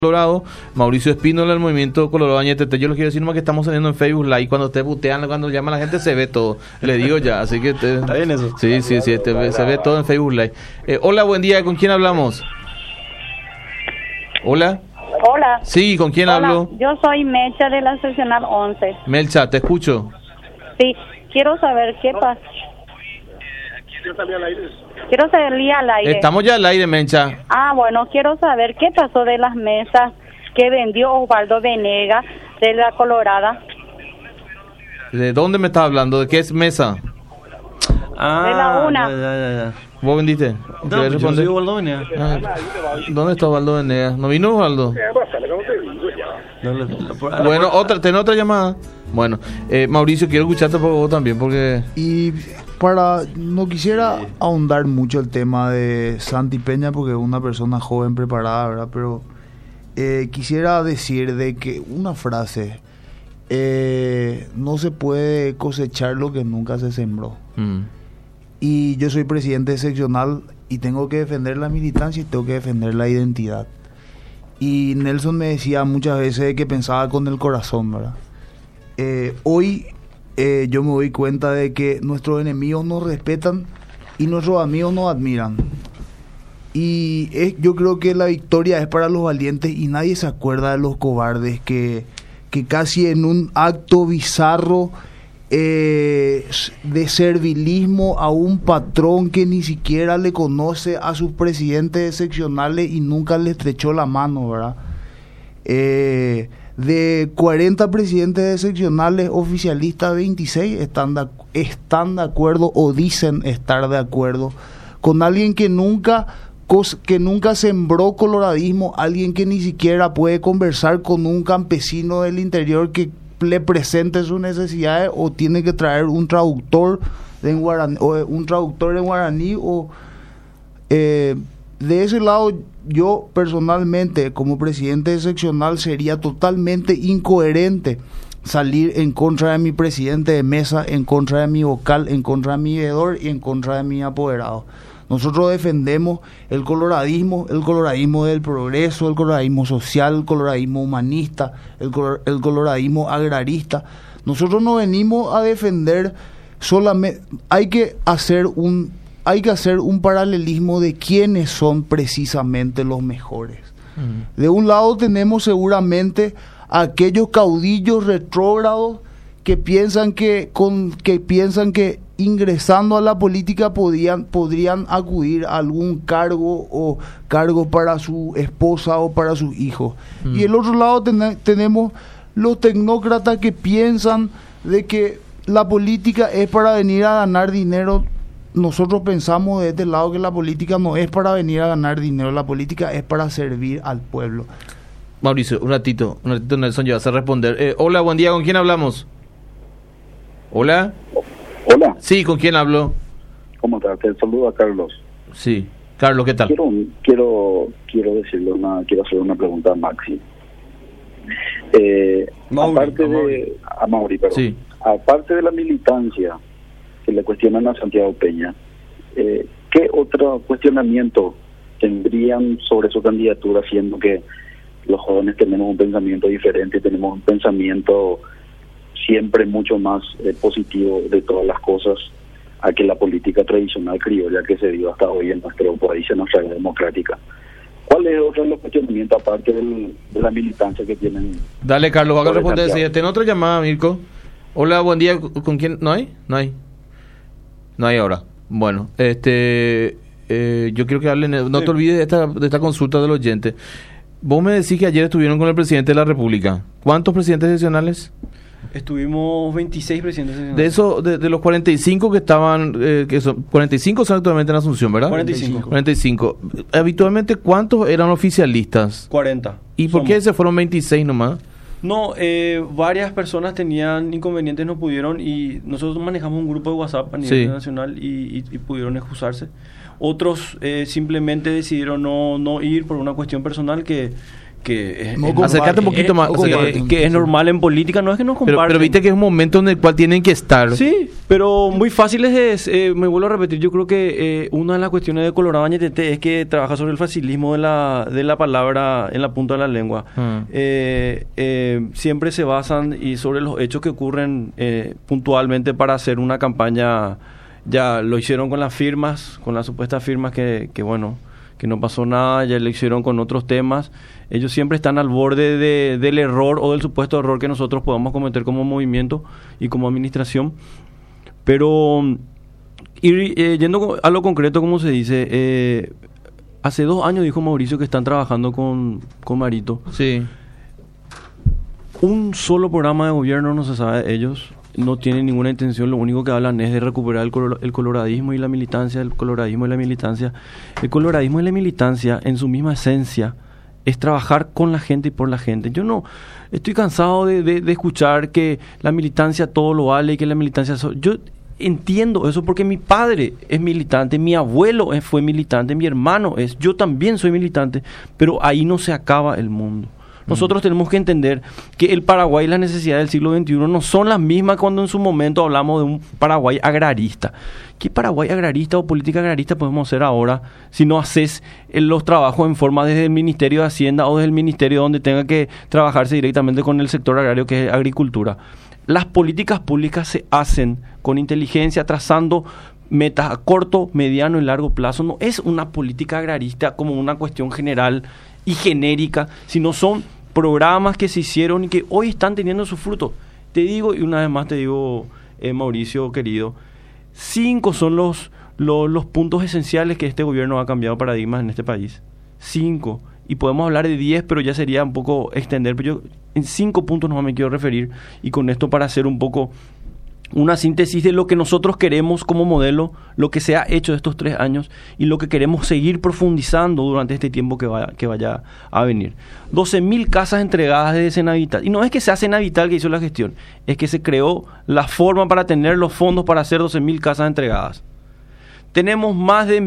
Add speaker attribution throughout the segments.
Speaker 1: Colorado, Mauricio Espínola, el Movimiento Colorado Añetete. Yo les quiero decir nomás que estamos saliendo en Facebook Live. Cuando ustedes butean, cuando llama la gente, se ve todo. Le digo ya, así que...
Speaker 2: ¿Está bien eso?
Speaker 1: Sí, se ve todo en Facebook Live. Hola, buen día, ¿con quién hablamos? Hola.
Speaker 3: Hola.
Speaker 1: Sí, ¿con quién hablo?
Speaker 3: Yo soy Mecha de la seccional 11.
Speaker 1: Melcha, te escucho.
Speaker 3: Sí, quiero saber qué pasa. Quiero salir al aire.
Speaker 1: Estamos ya al aire, Mencha.
Speaker 3: Bueno, quiero saber qué pasó de las mesas que vendió Osvaldo Venegas de la Colorada.
Speaker 1: ¿De dónde me estás hablando? ¿De qué es mesa?
Speaker 3: De la una.
Speaker 2: Ya.
Speaker 1: ¿Vos vendiste?
Speaker 2: No, yo soy Osvaldo Venegas.
Speaker 1: ¿Dónde está Osvaldo Venegas? ¿No vino Osvaldo? Bueno, ten otra llamada. Bueno, Mauricio, quiero escucharte por vos también, porque...
Speaker 4: Y no quisiera ahondar mucho el tema de Santi Peña, porque es una persona joven, preparada, ¿verdad? Pero quisiera decir de que una frase, no se puede cosechar lo que nunca se sembró. Y yo soy presidente seccional y tengo que defender la militancia y tengo que defender la identidad. Y Nelson me decía muchas veces que pensaba con el corazón, ¿verdad? Hoy yo me doy cuenta de que nuestros enemigos nos respetan y nuestros amigos nos admiran. Y yo creo que la victoria es para los valientes y nadie se acuerda de los cobardes que casi en un acto bizarro de servilismo a un patrón que ni siquiera le conoce a sus presidentes seccionales y nunca le estrechó la mano, ¿verdad? De 40 presidentes seccionales oficialistas, 26 están de acuerdo o dicen estar de acuerdo con alguien que nunca sembró coloradismo, alguien que ni siquiera puede conversar con un campesino del interior que le presente sus necesidades o tiene que traer un traductor en guaraní de ese lado. Yo personalmente, como presidente seccional, sería totalmente incoherente salir en contra de mi presidente de mesa, en contra de mi vocal, en contra de mi veedor y en contra de mi apoderado. Nosotros defendemos el coloradismo del progreso, el coloradismo social, el coloradismo humanista, el coloradismo agrarista. Nosotros no venimos a defender solamente, hay que hacer un paralelismo de quiénes son precisamente los mejores. De un lado tenemos seguramente a aquellos caudillos retrógrados que piensan que ingresando a la política podrían acudir a algún cargo para su esposa o para sus hijos. Y del otro lado tenemos los tecnócratas que piensan de que la política es para venir a ganar dinero. Nosotros pensamos de este lado que la política no es para venir a ganar dinero, la política es para servir al pueblo.
Speaker 1: Mauricio, un ratito Nelson, ya vas a responder. Hola, buen día, ¿con quién hablamos? Hola.
Speaker 5: Hola.
Speaker 1: Sí, ¿con quién hablo?
Speaker 5: ¿Cómo estás? Te saludo a Carlos.
Speaker 1: Sí, Carlos, ¿qué tal?
Speaker 5: Quiero quiero hacer una pregunta a Maxi.
Speaker 1: Sí.
Speaker 5: Aparte de la militancia que le cuestionan a Santiago Peña, ¿qué otro cuestionamiento tendrían sobre su candidatura, siendo que los jóvenes tenemos un pensamiento diferente, tenemos un pensamiento siempre mucho más positivo de todas las cosas a que la política tradicional criolla que se dio hasta hoy en nuestro país, en nuestra vida democrática? ¿Cuál es otro de los cuestionamientos aparte de la militancia que tienen?
Speaker 1: Dale, Carlos, vas a responder. ¿Tiene otra llamada, Mirko? Hola, buen día, ¿con quién? ¿No hay? No hay ahora. Bueno, yo quiero que hablen, no te olvides de esta consulta del oyente. Vos me decís que ayer estuvieron con el presidente de la República. ¿Cuántos presidentes seccionales?
Speaker 2: Estuvimos 26 presidentes seccionales.
Speaker 1: De eso, de los 45 que estaban, que son 45 son actualmente en Asunción, ¿verdad? 45. Habitualmente, ¿cuántos eran oficialistas?
Speaker 2: 40.
Speaker 1: ¿Y por qué se fueron 26 nomás?
Speaker 2: No, varias personas tenían inconvenientes, no pudieron, y nosotros manejamos un grupo de WhatsApp a nivel nacional y pudieron excusarse. Otros simplemente decidieron no ir por una cuestión personal que
Speaker 1: Acércate un poquito más.
Speaker 2: Que es normal en política, no es que nos comparten.
Speaker 1: Pero viste que es un momento en el cual tienen que estar.
Speaker 2: Sí, pero muy fácil me vuelvo a repetir, yo creo que una de las cuestiones de Colorado Añetete es que trabaja sobre el facilismo de la palabra en la punta de la lengua. Siempre se basan y sobre los hechos que ocurren puntualmente para hacer una campaña. Ya lo hicieron con las firmas, con las supuestas firmas que no pasó nada, ya lo hicieron con otros temas. Ellos siempre están al borde del error o del supuesto error que nosotros podamos cometer como movimiento y como administración. Pero yendo a lo concreto, como se dice, hace 2 años dijo Mauricio que están trabajando con Marito.
Speaker 1: Sí.
Speaker 2: Un solo programa de gobierno no se sabe de ellos. No tienen ninguna intención, lo único que hablan es de recuperar el coloradismo y la militancia, El coloradismo y la militancia, en su misma esencia, es trabajar con la gente y por la gente. Yo no estoy cansado de escuchar que la militancia todo lo vale y que la militancia... Yo entiendo eso porque mi padre es militante, mi abuelo fue militante, mi hermano yo también soy militante, pero ahí no se acaba el mundo. Nosotros tenemos que entender que el Paraguay y las necesidades del siglo XXI no son las mismas cuando en su momento hablamos de un Paraguay agrarista. ¿Qué Paraguay agrarista o política agrarista podemos hacer ahora si no haces los trabajos en forma desde el Ministerio de Hacienda o desde el Ministerio donde tenga que trabajarse directamente con el sector agrario, que es agricultura? Las políticas públicas se hacen con inteligencia, trazando metas a corto, mediano y largo plazo. No es una política agrarista como una cuestión general y genérica, sino son programas que se hicieron y que hoy están teniendo su fruto. Te digo, y una vez más te digo, Mauricio querido, 5 son los puntos esenciales que este gobierno ha cambiado paradigmas en este país. 5. Y podemos hablar de 10, pero ya sería un poco extender. Pero yo en 5 puntos no me quiero referir, y con esto para hacer un poco una síntesis de lo que nosotros queremos como modelo, lo que se ha hecho de estos 3 años y lo que queremos seguir profundizando durante este tiempo que vaya a venir. 12.000 casas entregadas desde Cenavital. Y no es que sea Cenavital que hizo la gestión, es que se creó la forma para tener los fondos para hacer 12.000 casas entregadas. Tenemos más de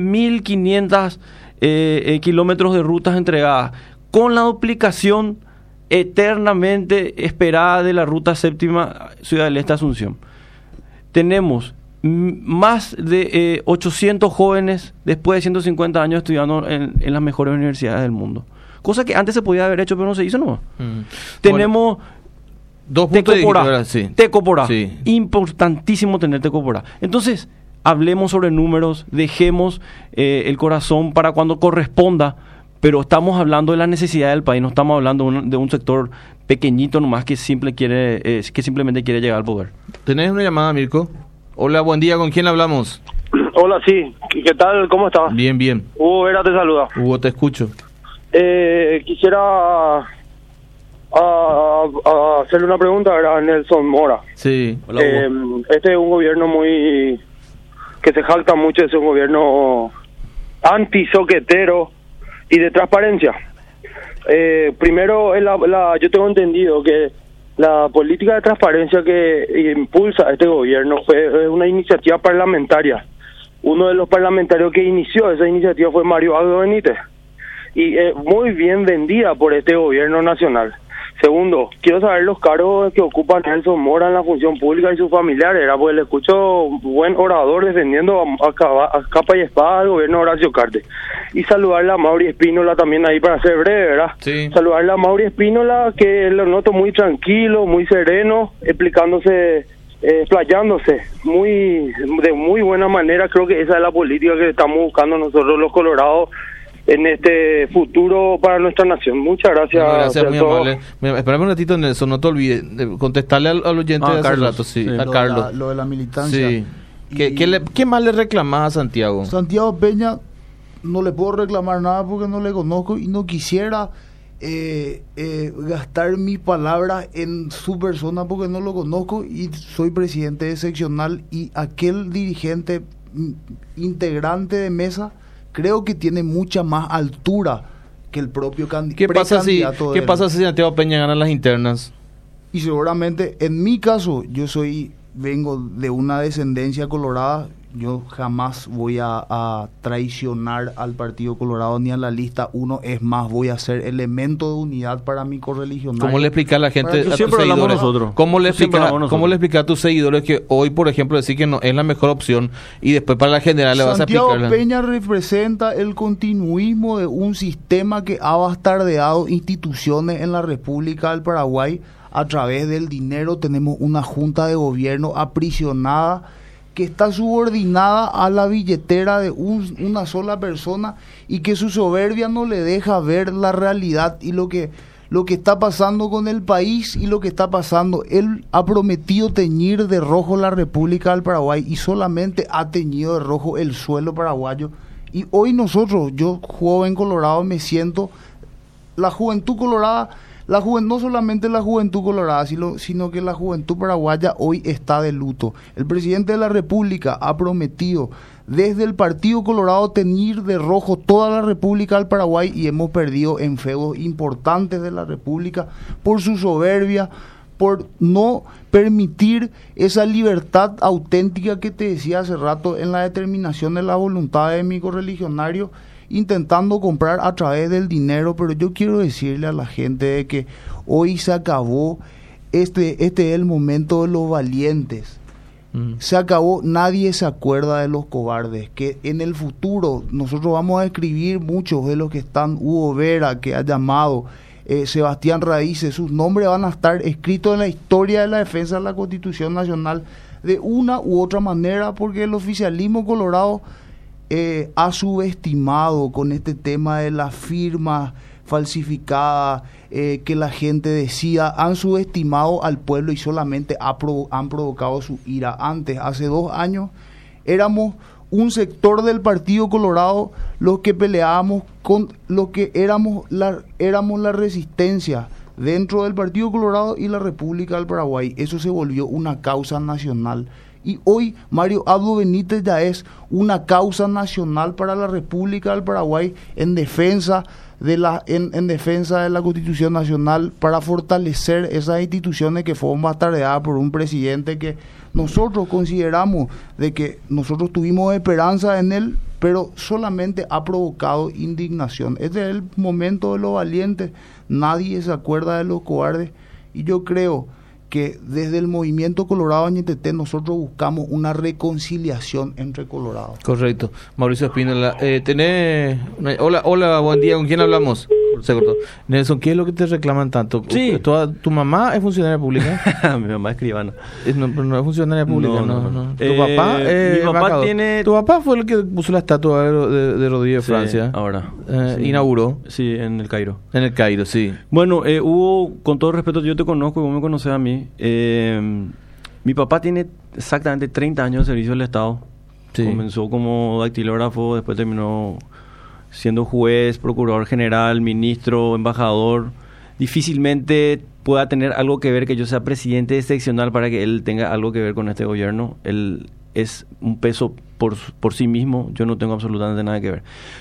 Speaker 2: 1.500 kilómetros de rutas entregadas, con la duplicación eternamente esperada de la ruta séptima Ciudad del Este Asunción. Tenemos más de 800 jóvenes después de 150 años estudiando en las mejores universidades del mundo. Cosa que antes se podía haber hecho, pero no se hizo, ¿no? Tenemos
Speaker 1: 2 puntos de
Speaker 2: Tecoporá.
Speaker 1: Sí.
Speaker 2: Importantísimo tener Tecoporá. Entonces, hablemos sobre números, dejemos el corazón para cuando corresponda, pero estamos hablando de la necesidad del país, no estamos hablando de un sector pequeñito nomás que simplemente quiere llegar al poder.
Speaker 1: ¿Tenés una llamada, Mirko? Hola, buen día, ¿con quién hablamos?
Speaker 6: Hola, sí. ¿Qué tal? ¿Cómo estás?
Speaker 1: Bien, bien.
Speaker 6: Hugo Vera te saluda.
Speaker 1: Hugo, te escucho.
Speaker 6: Quisiera hacerle una pregunta a Nelson Mora.
Speaker 1: Sí.
Speaker 2: Hola, Hugo.
Speaker 6: Este es un gobierno que se jacta mucho de ser un gobierno antisoquetero y de transparencia. Primero, yo tengo entendido que la política de transparencia que impulsa este gobierno fue una iniciativa parlamentaria. Uno de los parlamentarios que inició esa iniciativa fue Mario Abdo Benítez, y muy bien vendida por este gobierno nacional. Segundo, quiero saber los cargos que ocupa Nelson Mora en la función pública y sus familiares, pues le escucho buen orador defendiendo a capa y espada al gobierno de Horacio Cartes. Y saludarle a Mauri Espínola también ahí para ser breve, ¿verdad?
Speaker 1: Sí.
Speaker 6: Saludarle a Mauri Espínola, que lo noto muy tranquilo, muy sereno, explicándose, explayándose de muy buena manera. Creo que esa es la política que estamos buscando nosotros los colorados en este futuro para nuestra nación. Muchas gracias.
Speaker 1: Gracias, muy amable. Espérame un ratito, Nelson, no te olvides de contestarle al oyente de hace
Speaker 2: Carlos,
Speaker 1: rato, sí, a
Speaker 4: Lo
Speaker 1: Carlos.
Speaker 4: lo de la militancia.
Speaker 1: Sí. ¿Qué más le reclamás a Santiago?
Speaker 4: Santiago Peña no le puedo reclamar nada porque no le conozco y no quisiera gastar mi palabra en su persona porque no lo conozco y soy presidente de seccional, y aquel dirigente integrante de mesa creo que tiene mucha más altura que el propio candidato.
Speaker 1: ¿Qué pasa si Santiago Peña gana las internas?
Speaker 4: Y seguramente, en mi caso, vengo de una descendencia colorada. yo jamás voy a traicionar al Partido Colorado ni a la lista 1. Es más, voy a ser elemento de unidad para mi correligionario.
Speaker 1: ¿Cómo le explica a la gente, a tus
Speaker 2: siempre hablamos
Speaker 1: seguidores?
Speaker 2: nosotros.
Speaker 1: ¿Cómo le
Speaker 2: Siempre
Speaker 1: explica
Speaker 2: hablamos
Speaker 1: ¿Cómo le
Speaker 2: nosotros.
Speaker 1: explica a tus seguidores que hoy, por ejemplo, decir que no es la mejor opción y después para la general le vas a
Speaker 4: Santiago
Speaker 1: aplicar?
Speaker 4: Peña representa el continuismo de un sistema que ha bastardeado instituciones en la República del Paraguay. A través del dinero tenemos una junta de gobierno aprisionada que está subordinada a la billetera de una sola persona y que su soberbia no le deja ver la realidad y lo que está pasando con el país y lo que está pasando. Él ha prometido teñir de rojo la República del Paraguay y solamente ha teñido de rojo el suelo paraguayo. Y hoy nosotros, yo joven colorado, me siento la juventud colorada. No solamente la juventud colorada, sino que la juventud paraguaya hoy está de luto. El presidente de la República ha prometido desde el Partido Colorado teñir de rojo toda la República del Paraguay y hemos perdido en feudos importantes de la República por su soberbia, por no permitir esa libertad auténtica que te decía hace rato en la determinación de la voluntad de mi correligionario, intentando comprar a través del dinero. Pero yo quiero decirle a la gente de que hoy se acabó, este es el momento de los valientes. Se acabó, nadie se acuerda de los cobardes, que en el futuro nosotros vamos a escribir muchos de los que están, Hugo Vera, que ha llamado, Sebastián Raíces, sus nombres van a estar escritos en la historia de la defensa de la Constitución Nacional de una u otra manera, porque el oficialismo colorado ha subestimado con este tema de las firmas falsificadas, que la gente decida, han subestimado al pueblo y solamente han provocado su ira. Antes, hace 2 años, éramos un sector del Partido Colorado los que peleábamos con lo que éramos la resistencia dentro del Partido Colorado y la República del Paraguay. Eso se volvió una causa nacional. Y hoy Mario Abdo Benítez ya es una causa nacional para la República del Paraguay en defensa de la Constitución Nacional, para fortalecer esas instituciones que fueron bastardeadas por un presidente que nosotros consideramos de que nosotros tuvimos esperanza en él, pero solamente ha provocado indignación. Este es el momento de los valientes, nadie se acuerda de los cobardes, y yo creo que desde el movimiento Colorado Ñeteté nosotros buscamos una reconciliación entre colorados.
Speaker 1: Correcto. Mauricio Espínola, hola, buen día, ¿con quién hablamos? Se cortó. Nelson, ¿qué es lo que te reclaman tanto?
Speaker 2: Sí.
Speaker 1: ¿Tu mamá es funcionaria pública?
Speaker 2: Mi mamá es escribana.
Speaker 1: No es funcionaria pública, no. ¿Tu papá?
Speaker 2: Mi papá tiene...
Speaker 1: ¿Tu papá fue el que puso la estatua de Rodríguez de Francia?
Speaker 2: Ahora. Sí.
Speaker 1: ¿Inauguró?
Speaker 2: Sí, en el Cairo.
Speaker 1: En el Cairo, sí.
Speaker 2: Bueno, hubo, con todo respeto, yo te conozco y vos me conocés a mí. Mi papá tiene exactamente 30 años de servicio del Estado. Sí. Comenzó como dactilógrafo, después terminó siendo juez, procurador general, ministro, embajador. Difícilmente pueda tener algo que ver que yo sea presidente seccional para que él tenga algo que ver con este gobierno. Él es un peso por sí mismo, yo no tengo absolutamente nada que ver.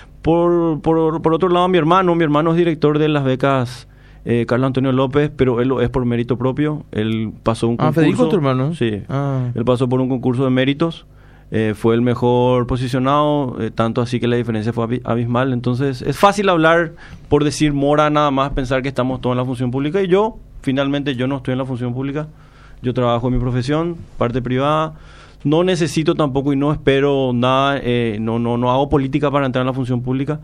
Speaker 2: Por otro lado, mi hermano es director de las becas Carlos Antonio López, pero él lo es por mérito propio. Él pasó un concurso.
Speaker 1: ¿Federico, tu hermano?
Speaker 2: Sí. Él pasó por un concurso de méritos. Fue el mejor posicionado, tanto así que la diferencia fue abismal. Entonces es fácil hablar por decir mora nada más, pensar que estamos todos en la función pública, y finalmente yo no estoy en la función pública. Yo trabajo en mi profesión, parte privada, no necesito tampoco y no espero nada, no hago política para entrar en la función pública,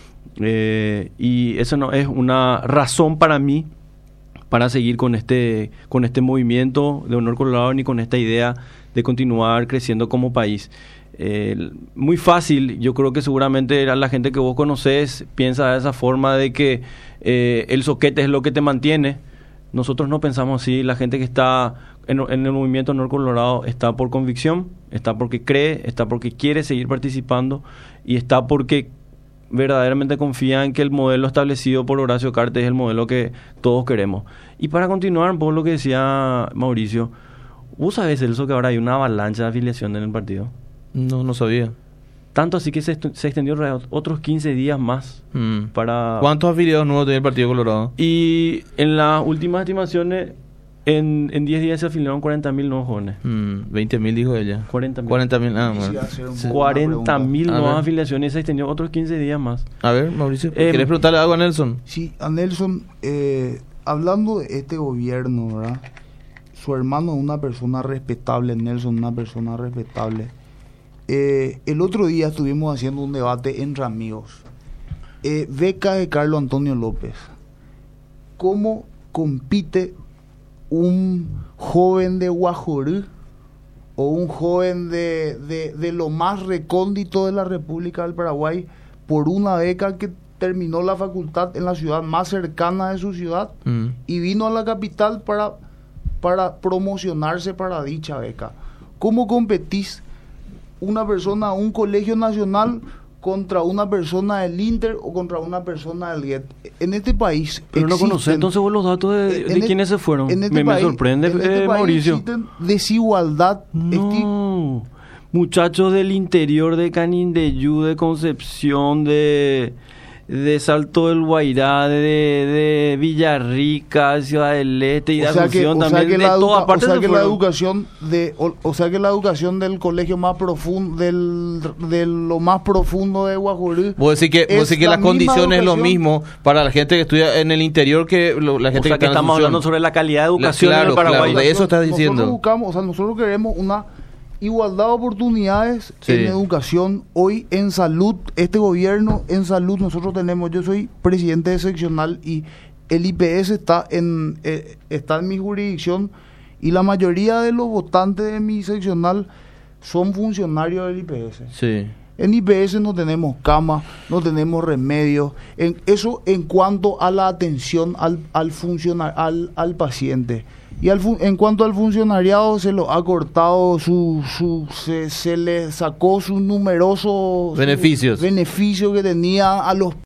Speaker 2: y eso no es una razón para mí para seguir con este movimiento de Honor Colorado, ni con esta idea de continuar creciendo como país. Muy fácil, yo creo que seguramente la gente que vos conocés piensa de esa forma, de que el soquete es lo que te mantiene. Nosotros no pensamos así. La gente que está en el movimiento Honor Colorado está por convicción, está porque cree, está porque quiere seguir participando, y está porque verdaderamente confía en que el modelo establecido por Horacio Cartes es el modelo que todos queremos. Y para continuar por lo que decía Mauricio, ¿vos sabés, Celso, que ahora hay una avalancha de afiliación en el partido?
Speaker 1: No sabía.
Speaker 2: Tanto así que se extendió otros 15 días más para...
Speaker 1: ¿Cuántos afiliados nuevos tiene el Partido Colorado?
Speaker 2: Y en las últimas estimaciones En 10 días se afiliaron 40.000 nuevos jóvenes.
Speaker 1: 20.000 dijo ella.
Speaker 2: 40.000.
Speaker 1: 40.000,
Speaker 4: Quisiera
Speaker 1: bueno.
Speaker 4: hacer un
Speaker 1: Sí.
Speaker 4: poco una
Speaker 2: 40.000
Speaker 1: A
Speaker 2: nuevas
Speaker 1: ver.
Speaker 2: afiliaciones y se extendió otros 15 días más.
Speaker 1: A ver, Mauricio, ¿querés
Speaker 2: Em,
Speaker 1: preguntarle algo a Nelson?
Speaker 4: Sí, a Nelson, hablando de este gobierno, ¿verdad? Su hermano es una persona respetable, Nelson, una persona respetable. El otro día estuvimos haciendo un debate entre amigos. Beca de Carlos Antonio López. ¿Cómo compite un joven de Guajorú o un joven de lo más recóndito de la República del Paraguay por una beca que terminó la facultad en la ciudad más cercana de su ciudad y vino a la capital para promocionarse para dicha beca? ¿Cómo competís una persona, un colegio nacional contra una persona del Inter o contra una persona del GET? En este país
Speaker 2: Pero no conoces entonces vos los datos de quiénes se fueron. Me sorprende,
Speaker 4: en este país
Speaker 2: Mauricio.
Speaker 4: existen desigualdad.
Speaker 2: No, muchachos del interior de Canindeyú, de Concepción, de Salto del Guairá, de Villarrica, de Ciudad del Este y de Asunción también, de todas partes se
Speaker 4: la
Speaker 2: fueron.
Speaker 4: educación que la educación del colegio más profundo, de lo más profundo de Guajorú.
Speaker 1: Vos decís que las condiciones es lo mismo para la gente que estudia en el interior que la gente
Speaker 2: O sea, que
Speaker 1: está en
Speaker 2: estamos
Speaker 1: Asunción.
Speaker 2: hablando sobre la calidad de educación en el Paraguay.
Speaker 1: Claro, de eso estás diciendo.
Speaker 4: Nosotros queremos una igualdad de oportunidades
Speaker 1: Sí.
Speaker 4: en educación. Hoy en salud, este gobierno en salud, nosotros tenemos, yo soy presidente de seccional y el IPS está en mi jurisdicción y la mayoría de los votantes de mi seccional son funcionarios del IPS.
Speaker 1: Sí.
Speaker 4: En IPS no tenemos cama, no tenemos remedios. Eso en cuanto a la atención al paciente. Y en cuanto al funcionariado, se lo ha cortado se le sacó sus numerosos
Speaker 1: Beneficios
Speaker 4: que tenía a los